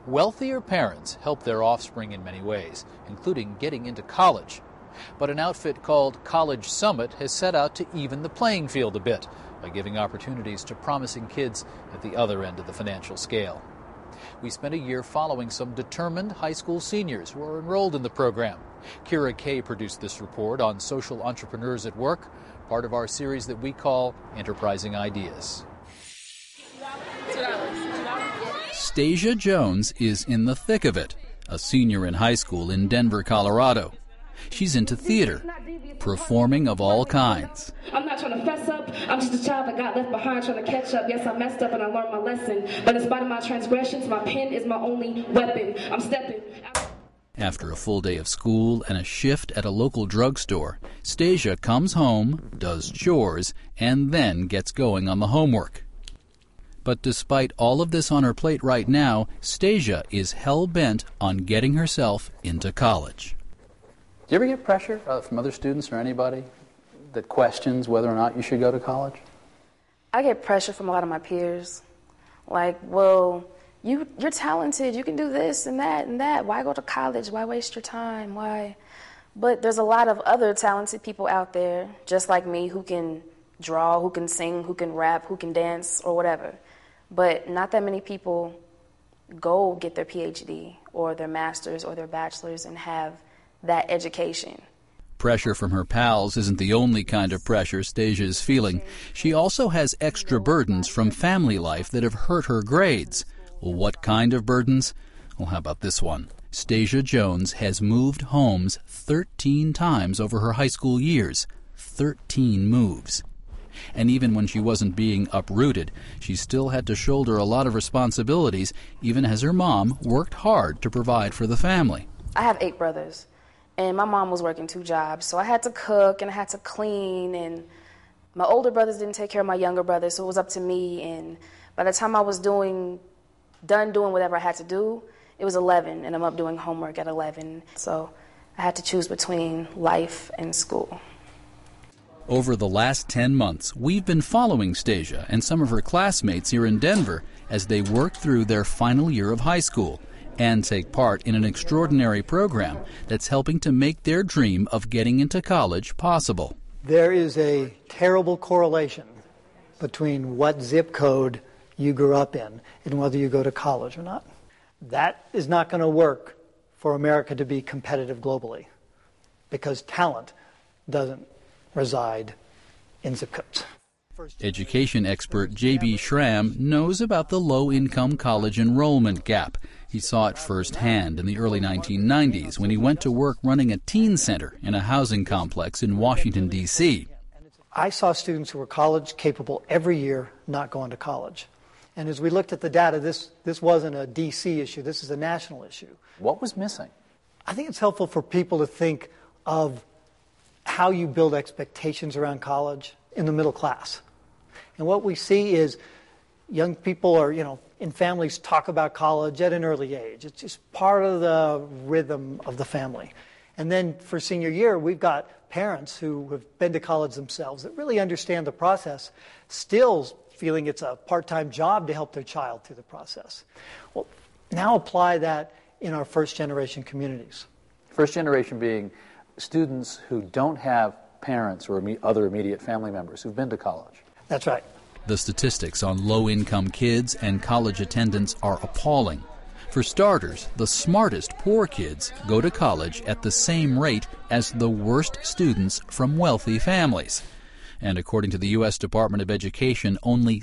Wealthier parents help their offspring in many ways, including getting into college. But an outfit called College Summit has set out to even the playing field a bit by giving opportunities to promising kids at the other end of the financial scale. We spent a year following some determined high school seniors who are enrolled in the program. Kira Kay produced this report on social entrepreneurs at work, part of our series that we call Enterprising Ideas. Stasia Jones is in the thick of it, a senior in high school in Denver, Colorado. She's into theater, performing of all kinds. I'm not trying to fess up. I'm just a child that got left behind trying to catch up. Yes, I messed up and I learned my lesson. But in spite of my transgressions, my pen is my only weapon. I'm stepping. After a full day of school and a shift at a local drugstore, Stasia comes home, does chores, and then gets going on the homework. But despite all of this on her plate right now, Stasia is hell-bent on getting herself into college. Do you ever get pressure from other students or anybody that questions whether or not you should go to college? I get pressure from a lot of my peers. Like, well, you're talented, you can do this and that and that. Why go to college? Why waste your time? Why? But there's a lot of other talented people out there, just like me, who can draw, who can sing, who can rap, who can dance, or whatever. But not that many people go get their PhD or their master's or their bachelor's and have that education. Pressure from her pals isn't the only kind of pressure Stasia is feeling. She also has extra burdens from family life that have hurt her grades. Well, what kind of burdens? Well, how about this one? Stasia Jones has moved homes 13 times over her high school years. 13 moves. And even when she wasn't being uprooted, she still had to shoulder a lot of responsibilities, even as her mom worked hard to provide for the family. I have 8 brothers, and my mom was working 2 jobs, so I had to cook and I had to clean, and my older brothers didn't take care of my younger brothers, so it was up to me. And by the time I was done doing whatever I had to do, it was 11, and I'm up doing homework at 11. So I had to choose between life and school. Over the last 10 months, we've been following Stasia and some of her classmates here in Denver as they work through their final year of high school and take part in an extraordinary program that's helping to make their dream of getting into college possible. There is a terrible correlation between what zip code you grew up in and whether you go to college or not. That is not going to work for America to be competitive globally, because talent doesn't reside in zip codes. Education expert J.B. Schramm knows about the low-income college enrollment gap. He saw it firsthand in the early 1990s when he went to work running a teen center in a housing complex in Washington, D.C. I saw students who were college capable every year not going to college. And as we looked at the data, this wasn't a D.C. issue, this is a national issue. What was missing? I think it's helpful for people to think of how you build expectations around college in the middle class. And what we see is young people are, in families talk about college at an early age. It's just part of the rhythm of the family. And then for senior year, we've got parents who have been to college themselves that really understand the process, still feeling it's a part-time job to help their child through the process. Well, now apply that in our first-generation communities. First generation being students who don't have parents or other immediate family members who've been to college. That's right. The statistics on low-income kids and college attendance are appalling. For starters, the smartest poor kids go to college at the same rate as the worst students from wealthy families. And according to the U.S. Department of Education, only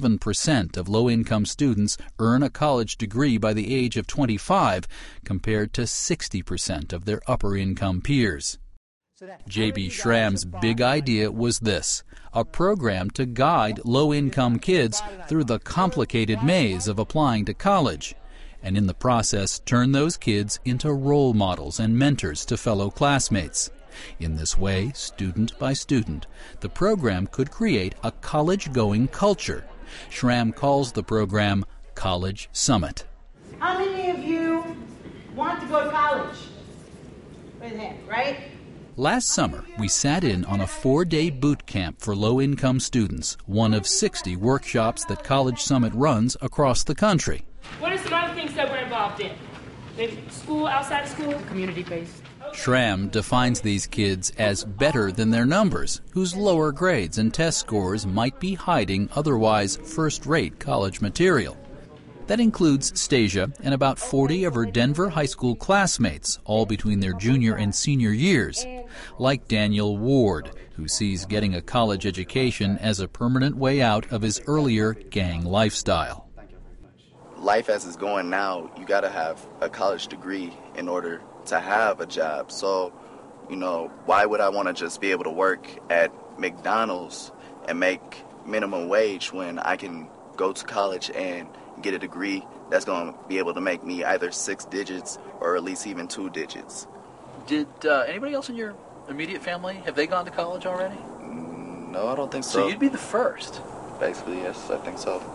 7% of low-income students earn a college degree by the age of 25, compared to 60% of their upper-income peers. J.B. Schramm's big idea was this: a program to guide low-income kids through the complicated maze of applying to college, and in the process turn those kids into role models and mentors to fellow classmates. In this way, student by student, the program could create a college-going culture. Schramm calls the program College Summit. How many of you want to go to college? Raise your hand, right? Last summer, we sat in on a 4-day boot camp for low-income students, one of 60 workshops that College Summit runs across the country. What are some other things that we're involved in? Maybe school, outside of school? Community-based. Schramm defines these kids as better than their numbers, whose lower grades and test scores might be hiding otherwise first-rate college material. That includes Stasia and about 40 of her Denver high school classmates, all between their junior and senior years, like Daniel Ward, who sees getting a college education as a permanent way out of his earlier gang lifestyle. Life as it's going now, you got to have a college degree in order to have a job. So, why would I want to just be able to work at McDonald's and make minimum wage when I can go to college and get a degree that's going to be able to make me either 6 digits or at least even 2 digits. Did anybody else in your immediate family, have they gone to college already? No, I don't think so. So you'd be the first? Basically, yes, I think so.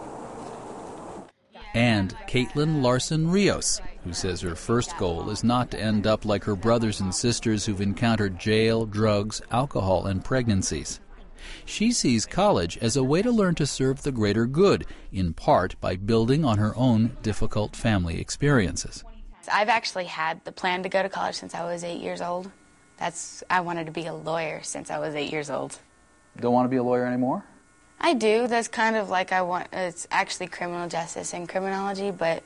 And Caitlin Larson Rios, who says her first goal is not to end up like her brothers and sisters who've encountered jail, drugs, alcohol, and pregnancies. She sees college as a way to learn to serve the greater good, in part by building on her own difficult family experiences. I've actually had the plan to go to college since I was 8 years old. I wanted to be a lawyer since I was 8 years old. Don't want to be a lawyer anymore? I do. That's kind of like it's actually criminal justice and criminology, but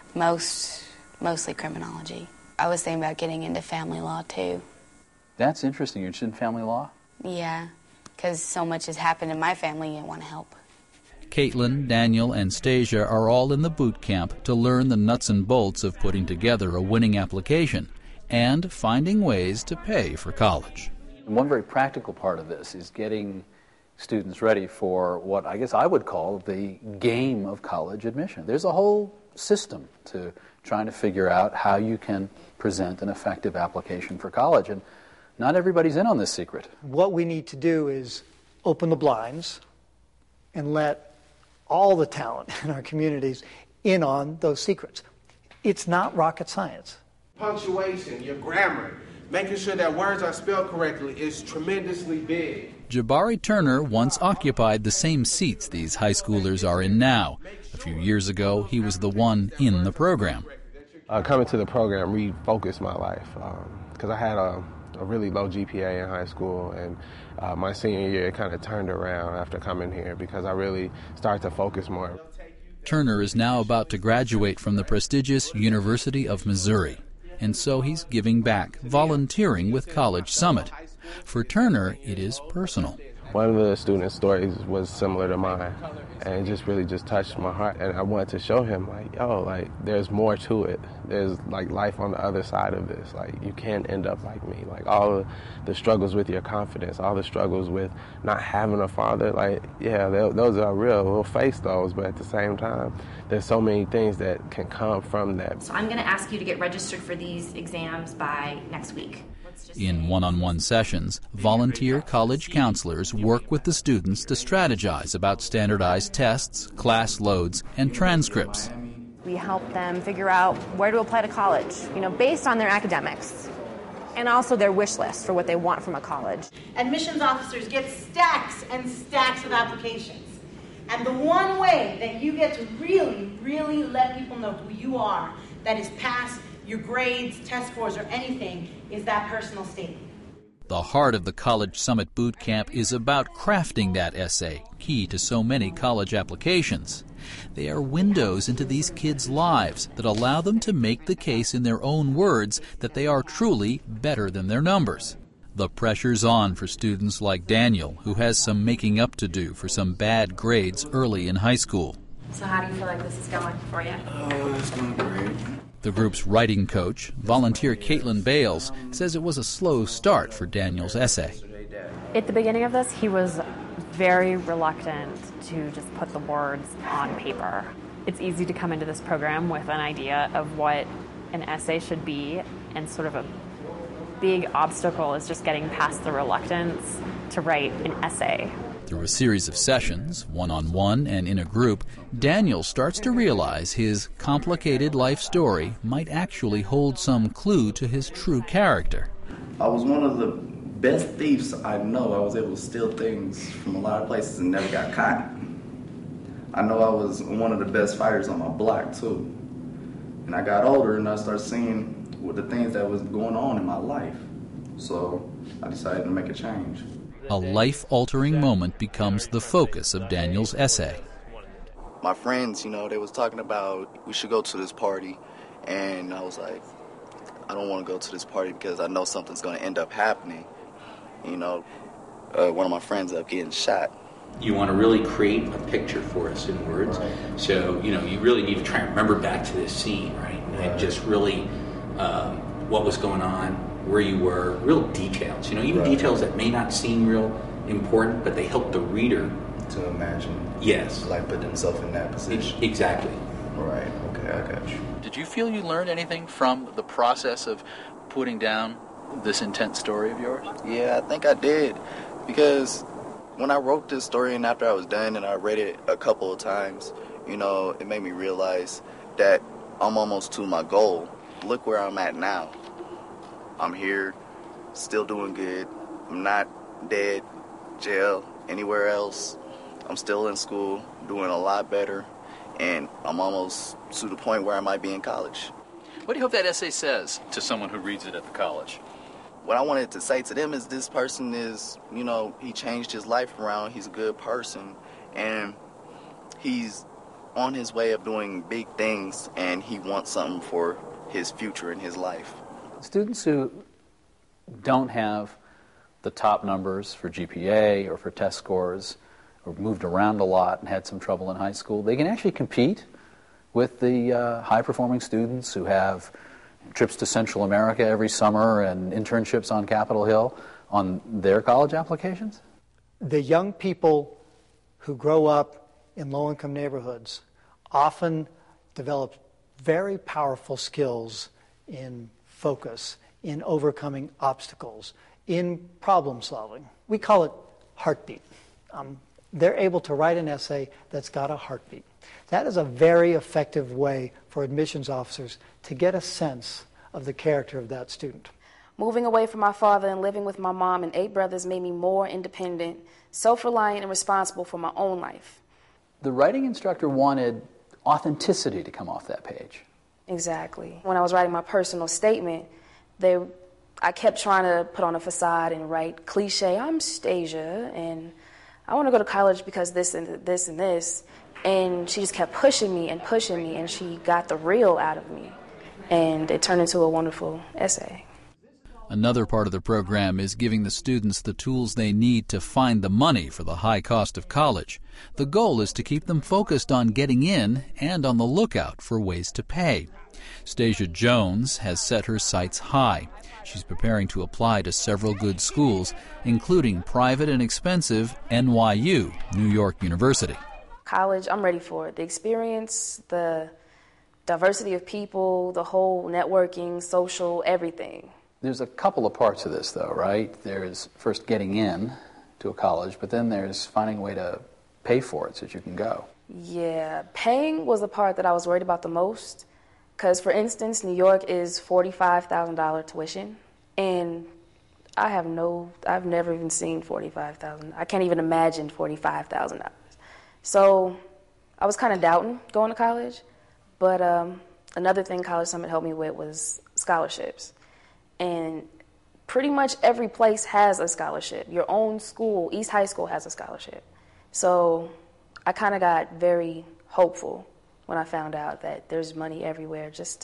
mostly criminology. I was thinking about getting into family law, too. That's interesting. You're interested in family law? Yeah, because so much has happened in my family, I want to help. Caitlin, Daniel, and Stasia are all in the boot camp to learn the nuts and bolts of putting together a winning application and finding ways to pay for college. One very practical part of this is getting students ready for what I guess I would call the game of college admission. There's a whole system to trying to figure out how you can present an effective application for college, and not everybody's in on this secret. What we need to do is open the blinds and let all the talent in our communities in on those secrets. It's not rocket science. Punctuation, your grammar, making sure that words are spelled correctly is tremendously big. Jabari Turner once occupied the same seats these high schoolers are in now. A few years ago, he was the one in the program. Coming to the program refocused my life because I had a really low GPA in high school, and my senior year it kind of turned around after coming here because I really started to focus more. Turner is now about to graduate from the prestigious University of Missouri, and so he's giving back, volunteering with College Summit. For Turner, it is personal. One of the student stories was similar to mine, and it just really touched my heart. And I wanted to show him, there's more to it. There's, life on the other side of this. You can't end up like me. All of the struggles with your confidence, all the struggles with not having a father, those are real. We'll face those, but at the same time, there's so many things that can come from that. So I'm going to ask you to get registered for these exams by next week. In one-on-one sessions, volunteer college counselors work with the students to strategize about standardized tests, class loads, and transcripts. We help them figure out where to apply to college, based on their academics, and also their wish list for what they want from a college. Admissions officers get stacks and stacks of applications. And the one way that you get to really, really let people know who you are, that is past your grades, test scores, or anything, is that personal statement. The heart of the College Summit Boot Camp is about crafting that essay, key to so many college applications. They are windows into these kids' lives that allow them to make the case in their own words that they are truly better than their numbers. The pressure's on for students like Daniel, who has some making up to do for some bad grades early in high school. So how do you feel like this is going for you? Oh, it's going great. The group's writing coach, volunteer Caitlin Bales, says it was a slow start for Daniel's essay. At the beginning of this, he was very reluctant to just put the words on paper. It's easy to come into this program with an idea of what an essay should be, and sort of a big obstacle is just getting past the reluctance to write an essay. Through a series of sessions, one-on-one and in a group, Daniel starts to realize his complicated life story might actually hold some clue to his true character. I was one of the best thieves I know. I was able to steal things from a lot of places and never got caught. I know I was one of the best fighters on my block, too. And I got older and I started seeing what the things that was going on in my life. So I decided to make a change. A life-altering moment becomes the focus of Daniel's essay. My friends, they was talking about we should go to this party. And I was like, I don't want to go to this party because I know something's going to end up happening. One of my friends ended up getting shot. You want to really create a picture for us in words. So, you really need to try and remember back to this scene, right? And just really what was going on, where you were, real details. Even details that may not seem real important, but they help the reader to imagine. Yes. Like put themselves in that position. Exactly. Right. Okay, I got you. Did you feel you learned anything from the process of putting down this intense story of yours? Yeah, I think I did. Because when I wrote this story and after I was done and I read it a couple of times, it made me realize that I'm almost to my goal. Look where I'm at now. I'm here, still doing good. I'm not dead, jail, anywhere else. I'm still in school, doing a lot better, and I'm almost to the point where I might be in college. What do you hope that essay says to someone who reads it at the college? What I wanted to say to them is this person is, he changed his life around. He's a good person, and he's on his way of doing big things, and he wants something for his future in his life. Students who don't have the top numbers for GPA or for test scores or moved around a lot and had some trouble in high school, they can actually compete with the high-performing students who have trips to Central America every summer and internships on Capitol Hill on their college applications? The young people who grow up in low-income neighborhoods often develop very powerful skills in focus, in overcoming obstacles, in problem solving. We call it heartbeat. They're able to write an essay that's got a heartbeat. That is a very effective way for admissions officers to get a sense of the character of that student. Moving away from my father and living with my mom and 8 brothers made me more independent, self-reliant, and responsible for my own life. The writing instructor wanted authenticity to come off that page. Exactly. When I was writing my personal statement, I kept trying to put on a facade and write cliche, I'm Stasia, and I want to go to college because this and this and this. And she just kept pushing me, and she got the real out of me. And it turned into a wonderful essay. Another part of the program is giving the students the tools they need to find the money for the high cost of college. The goal is to keep them focused on getting in and on the lookout for ways to pay. Stasia Jones has set her sights high. She's preparing to apply to several good schools, including private and expensive NYU, New York University. College, I'm ready for it. The experience, the diversity of people, the whole networking, social, everything. There's a couple of parts of this, though, right? There's first getting in to a college, but then there's finding a way to pay for it so that you can go. Yeah, paying was the part that I was worried about the most. Because, for instance, New York is $45,000 tuition, and I've never even seen $45,000. I can't even imagine $45,000. So I was kind of doubting going to college, but another thing College Summit helped me with was scholarships. And pretty much every place has a scholarship. Your own school, East High School, has a scholarship. So I kind of got very hopeful when I found out that there's money everywhere just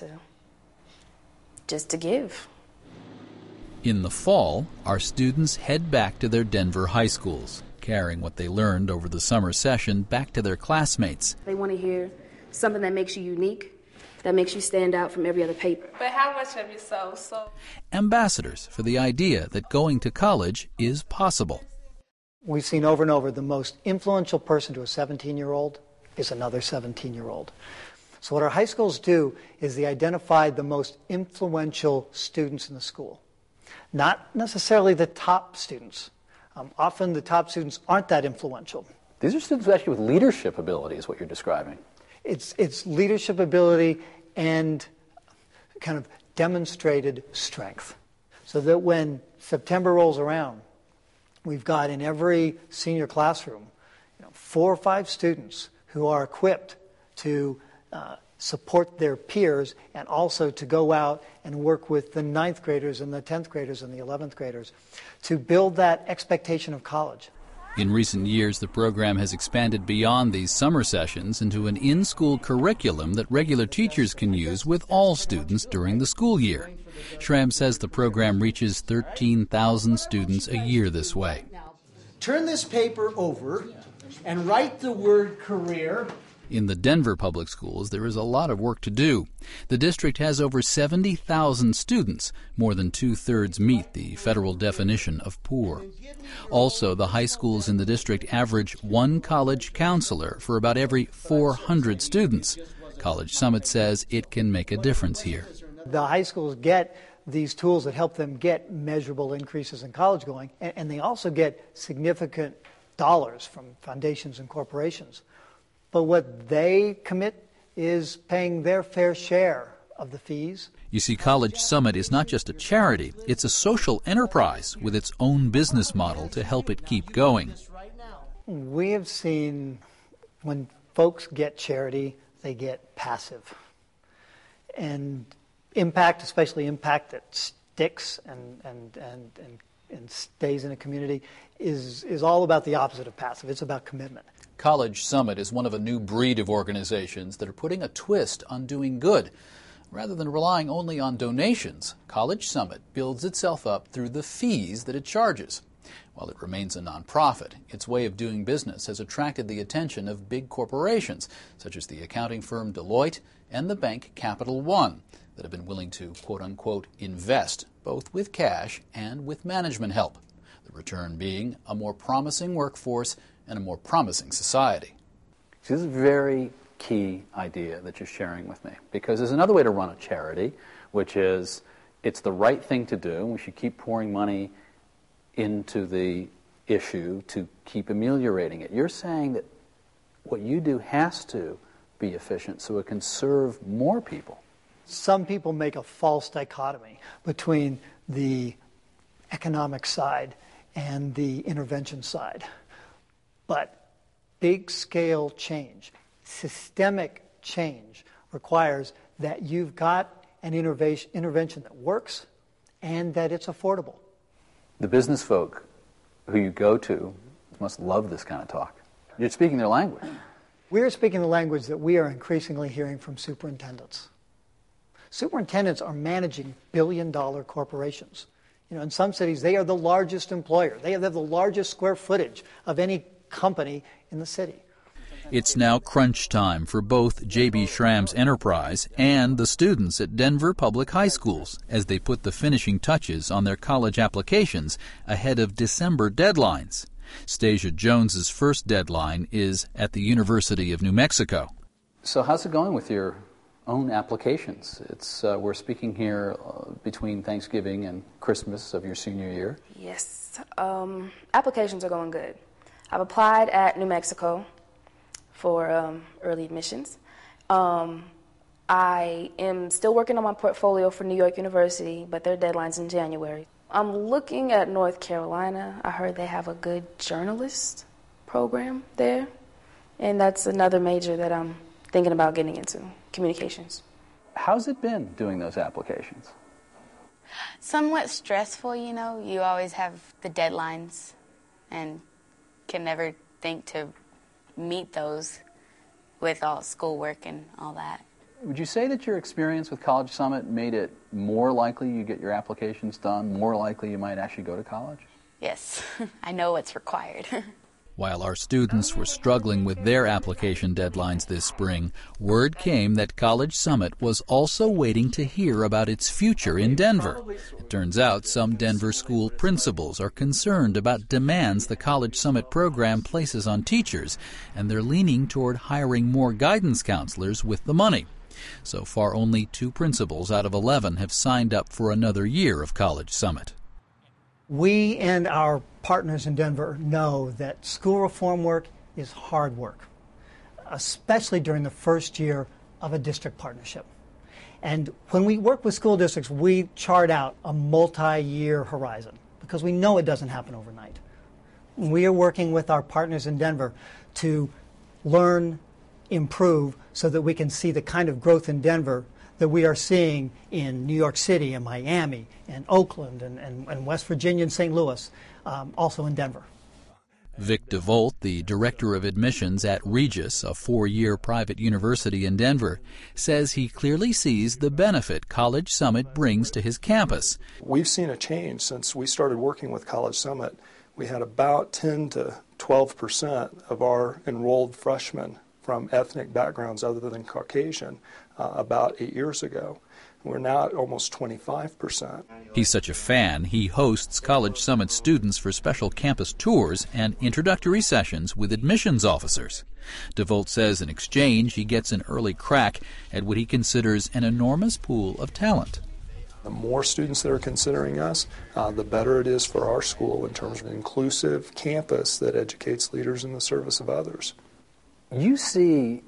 to give. In the fall, our students head back to their Denver high schools, carrying what they learned over the summer session back to their classmates. They want to hear something that makes you unique, that makes you stand out from every other paper. But how much have you sold? Ambassadors for the idea that going to college is possible. We've seen over and over the most influential person to a 17-year-old is another 17-year-old. So what our high schools do is they identify the most influential students in the school. Not necessarily the top students. Often the top students aren't that influential. These are students actually with leadership ability is what you're describing. It's leadership ability and kind of demonstrated strength. So that when September rolls around, we've got in every senior classroom 4 or 5 students who are equipped to support their peers, and also to go out and work with the 9th graders and the 10th graders and the 11th graders to build that expectation of college. In recent years, the program has expanded beyond these summer sessions into an in-school curriculum that regular teachers can use with all students during the school year. Schramm says the program reaches 13,000 students a year this way. Turn this paper over and write the word career. In the Denver public schools, there is a lot of work to do. The district has over 70,000 students. More than 2/3 meet the federal definition of poor. Also, the high schools in the district average one college counselor for about every 400 students. College Summit says it can make a difference here. The high schools get these tools that help them get measurable increases in college going, and they also get significant dollars from foundations and corporations. But what they commit is paying their fair share of the fees. You see, College Summit is not just a charity, it's a social enterprise with its own business model to help it keep going. We have seen when folks get charity, they get passive. And impact, especially impact that sticks and stays in a community, is all about the opposite of passive. It's about commitment. College Summit is one of a new breed of organizations that are putting a twist on doing good. Rather than relying only on donations, College Summit builds itself up through the fees that it charges. While it remains a nonprofit, its way of doing business has attracted the attention of big corporations, such as the accounting firm Deloitte and the bank Capital One, that have been willing to, quote-unquote, invest, both with cash and with management help. The return being a more promising workforce and a more promising society. See, this is a very key idea that you're sharing with me, because there's another way to run a charity, which is it's the right thing to do. We should keep pouring money into the issue to keep ameliorating it. You're saying that what you do has to be efficient so it can serve more people. Some people make a false dichotomy between the economic side and the intervention side. But big-scale change, systemic change, requires that you've got an intervention that works and that it's affordable. The business folk who you go to must love this kind of talk. You're speaking their language. We're speaking the language that we are increasingly hearing from superintendents. Superintendents are managing billion-dollar corporations. In some cities, they are the largest employer. They have the largest square footage of any company in the city. It's now crunch time for both J.B. Schramm's enterprise and the students at Denver public high schools as they put the finishing touches on their college applications ahead of December deadlines. Stasia Jones's first deadline is at the University of New Mexico. So how's it going with your own applications? We're speaking here between Thanksgiving and Christmas of your senior year. Yes. Applications are going good. I've applied at New Mexico for early admissions. I am still working on my portfolio for New York University, but their deadline's in January. I'm looking at North Carolina. I heard they have a good journalist program there, and that's another major that I'm thinking about getting into, communications. How's it been doing those applications? Somewhat stressful, You always have the deadlines and can never think to meet those with all schoolwork and all that. Would you say that your experience with College Summit made it more likely you get your applications done, more likely you might actually go to college? Yes, I know what's required. While our students were struggling with their application deadlines this spring, word came that College Summit was also waiting to hear about its future in Denver. It turns out some Denver school principals are concerned about demands the College Summit program places on teachers, and they're leaning toward hiring more guidance counselors with the money. So far, only 2 principals out of 11 have signed up for another year of College Summit. We and our partners in Denver know that school reform work is hard work, especially during the first year of a district partnership. And when we work with school districts, we chart out a multi-year horizon because we know it doesn't happen overnight. We are working with our partners in Denver to learn improve so that we can see the kind of growth in Denver that we are seeing in New York City and Miami and Oakland and West Virginia and St. Louis, also in Denver. Vic DeVolt, the director of admissions at Regis, a 4-year private university in Denver, says he clearly sees the benefit College Summit brings to his campus. We've seen a change since we started working with College Summit. We had about 10 to 12% of our enrolled freshmen from ethnic backgrounds other than Caucasian about 8 years ago. We're now at almost 25%. He's such a fan, he hosts College Summit students for special campus tours and introductory sessions with admissions officers. DeVolt says in exchange he gets an early crack at what he considers an enormous pool of talent. The more students that are considering us, the better it is for our school in terms of an inclusive campus that educates leaders in the service of others. You see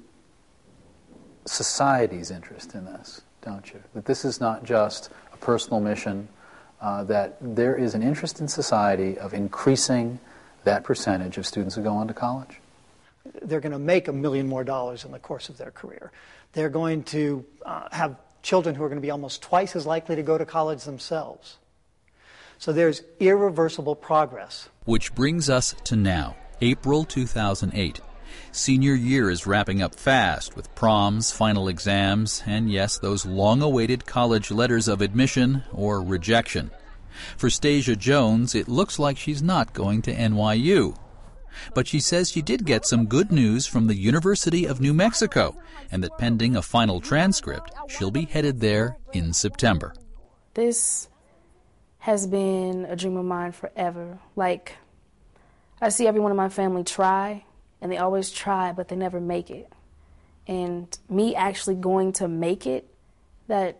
society's interest in this, don't you? That this is not just a personal mission, that there is an interest in society of increasing that percentage of students who go on to college. They're going to make $1 million more in the course of their career. They're going to have children who are going to be almost twice as likely to go to college themselves. So there's irreversible progress. Which brings us to now, April 2008. Senior year is wrapping up fast with proms, final exams, and yes, those long-awaited college letters of admission or rejection. For Stasia Jones, it looks like she's not going to NYU. But she says she did get some good news from the University of New Mexico, and that pending a final transcript, she'll be headed there in September. This has been a dream of mine forever. Like, I see everyone in my family try, and they always try, but they never make it. And me actually going to make it, that's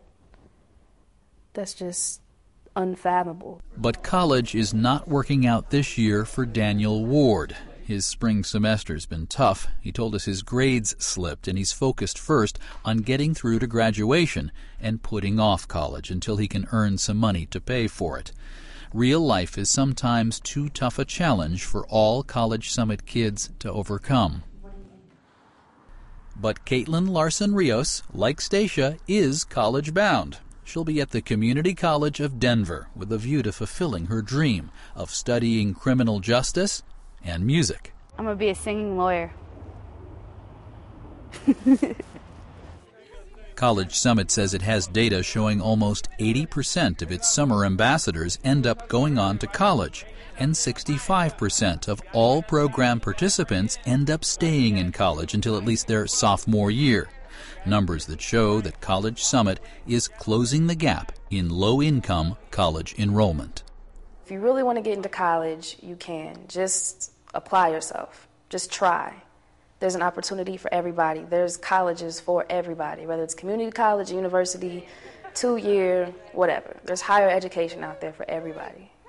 just unfathomable. But college is not working out this year for Daniel Ward. His spring semester's been tough. He told us his grades slipped, and he's focused first on getting through to graduation and putting off college until he can earn some money to pay for it. Real life is sometimes too tough a challenge for all College Summit kids to overcome. But Caitlin Larson-Rios, like Stasia, is college-bound. She'll be at the Community College of Denver with a view to fulfilling her dream of studying criminal justice and music. I'm going to be a singing lawyer. College Summit says it has data showing almost 80% of its summer ambassadors end up going on to college, and 65% of all program participants end up staying in college until at least their sophomore year. Numbers that show that College Summit is closing the gap in low-income college enrollment. If you really want to get into college, you can. Just apply yourself. Just try. There's an opportunity for everybody. There's colleges for everybody, whether it's community college, university, 2-year, whatever. There's higher education out there for everybody.